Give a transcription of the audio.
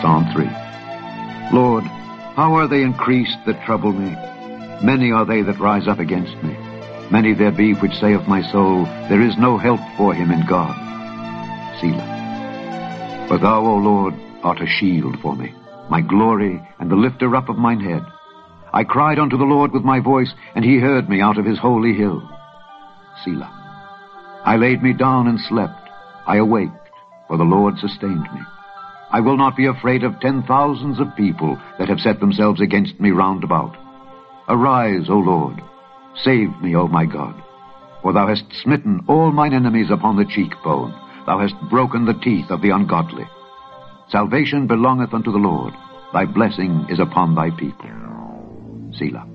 Psalm 3. Lord, how are they increased that trouble me? Many are they that rise up against me. Many there be which say of my soul, there is no help for him in God. Selah. But thou, O Lord, art a shield for me, my glory, and the lifter up of mine head. I cried unto the Lord with my voice, and he heard me out of his holy hill. Selah. I laid me down and slept. I awaked, for the Lord sustained me. I will not be afraid of 10,000s of people that have set themselves against me round about. Arise, O Lord. Save me, O my God. For thou hast smitten all mine enemies upon the cheekbone. Thou hast broken the teeth of the ungodly. Salvation belongeth unto the Lord. Thy blessing is upon thy people. Selah.